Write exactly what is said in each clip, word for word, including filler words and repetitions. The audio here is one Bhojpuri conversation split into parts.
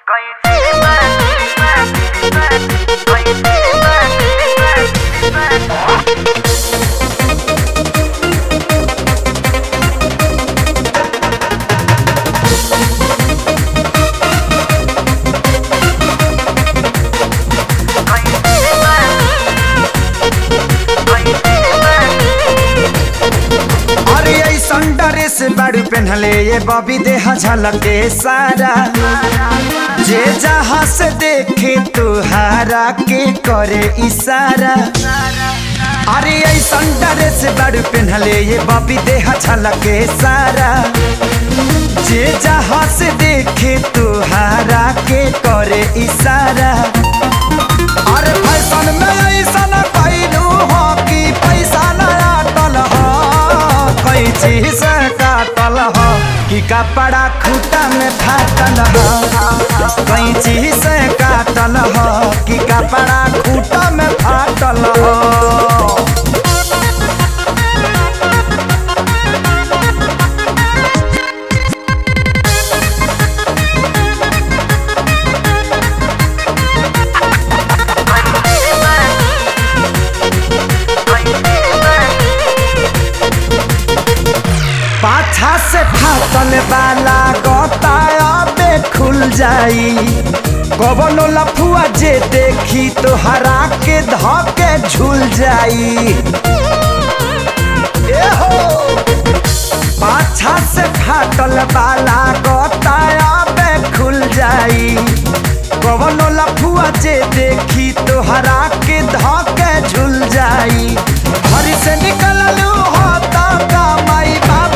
से बाड़ू पहनले ये बॉबी देहा झलके सारा जे जहाँ से देखे तुहारा के करे इशारा। अरे ऐसा ड्रेस बाड़ू पहनले ये बॉबी देहा झलके सारा जे जहाँ से देखे तुहारा के करे इशारा। अरे फैशन में ऐसा न कैलू हो कि पैसा न आटल हो कोई चीज काटल हो कि कपड़ा खूटा में फाटल हो कोई चीज काटल हो कि कपड़ा खूटा में फाटल हो। पाछा से फाटल वाला गोताया बे खुल जाई कबनो लफुआ जे देखी तो हरा के धके झूल जाई। ए हो पाछा से फाटल वाला गोताया बे खुल जाई कबनो लफुआ जे देखी तो हरा के धके झूल जाई। घर से निकललू होता का माई बाप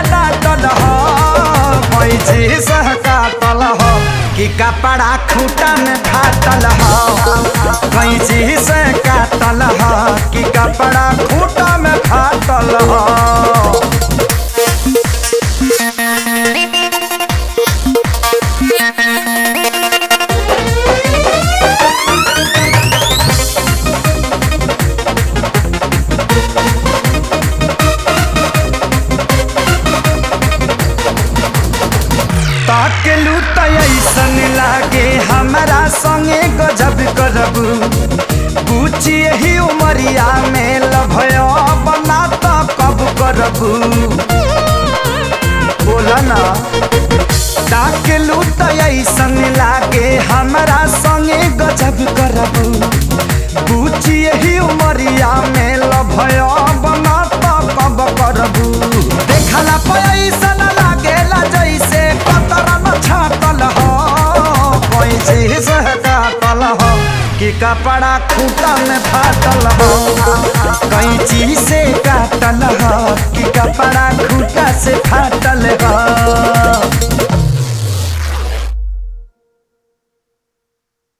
काटल हो कि कपड़ा खूटा में फाटल हो कोई चीज से काटल हो कि कपड़ा खूटा में फाटल हो। ताकेलू तो ऐसन लागे हमारा संगे गजब करबू पूछी यही उमरिया में लभया बना तो कब करबू बोला ना। ताकेलू तो ऐसन लागे हमारा संगे गजब करबू पूछी यही उमरिया में लभया बना तो कब करबू। देखला पैसा न लागेला जैसे छाटल हो कोई चीज काटल हो कि कपड़ा खूटा में फाटल हो कोई चीज से काटल हो कि कपड़ा खूटा से फाटल हो।